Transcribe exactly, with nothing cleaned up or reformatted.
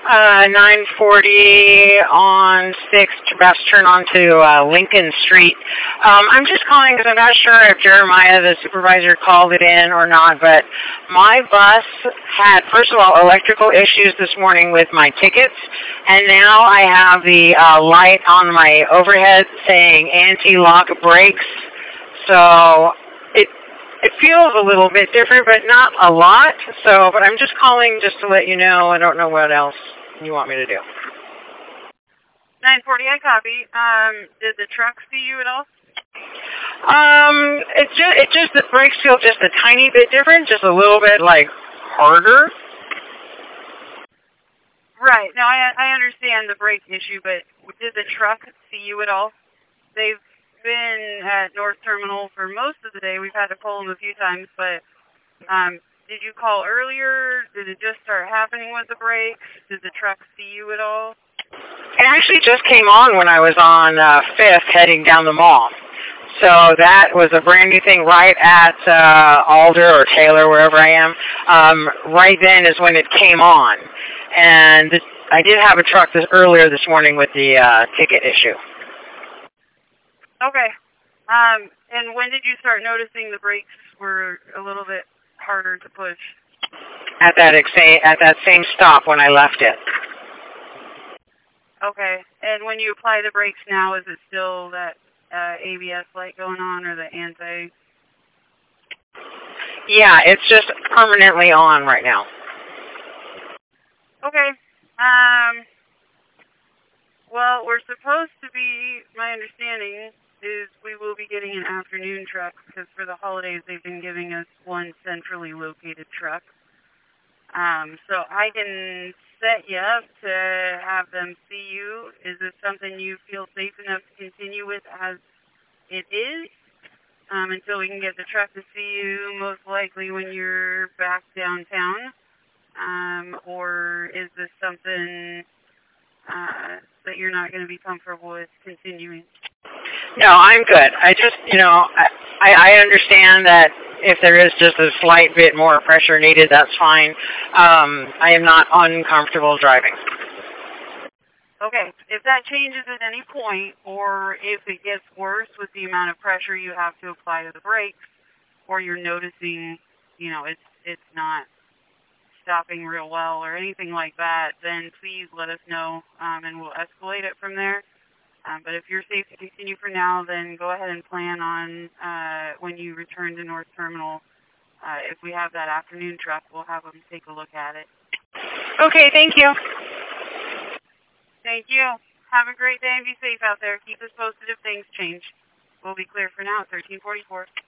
Uh, nine forty on sixth, best turn onto uh, Lincoln Street. Um, I'm just calling because I'm not sure if Jeremiah, the supervisor, called it in or not, but my bus had, first of all, electrical issues this morning with my tickets, and now I have the uh, light on my overhead saying anti-lock brakes, so it It feels a little bit different, but not a lot. So, but I'm just calling just to let you know. I don't know what else you want me to do. nine forty, I copy. Um, did the truck see you at all? Um, it's just, it just, the brakes feel just a tiny bit different, just a little bit, like, harder. Right. Now, I, I understand the brake issue, but did the truck see you at all? They've been at North Terminal for most of the day. We've had to pull them a few times, but um, did you call earlier? Did it just start happening with the brakes? Did the truck see you at all? It actually just came on when I was on uh, fifth heading down the mall. So that was a brand new thing right at uh, Alder or Taylor, wherever I am. Um, right then is when it came on. And this, I did have a truck this, earlier this morning with the uh, ticket issue. Okay. Um, and when did you start noticing the brakes were a little bit harder to push? At that exa- at that same stop when I left it. Okay. And when you apply the brakes now, is it still that uh, A B S light going on or the anti? Yeah, it's just permanently on right now. Okay. Um, well, we're supposed to be, my understanding is we will be getting an afternoon truck because for the holidays they've been giving us one centrally located truck. Um, so I can set you up to have them see you. Is this something you feel safe enough to continue with as it is um, until we can get the truck to see you most likely when you're back downtown? Um, or is this something uh, that you're not going to be comfortable with continuing? No, I'm good. I just, you know, I, I understand that if there is just a slight bit more pressure needed, that's fine. Um, I am not uncomfortable driving. Okay. If that changes at any point, or if it gets worse with the amount of pressure you have to apply to the brakes, or you're noticing, you know, it's it's not stopping real well or anything like that, then please let us know, um, and we'll escalate it from there. Um, but if you're safe to continue for now, then go ahead and plan on uh, when you return to North Terminal. Uh, if we have that afternoon truck, we'll have them take a look at it. Okay, thank you. Thank you. Have a great day and be safe out there. Keep us posted if things change. We'll be clear for now at thirteen forty-four.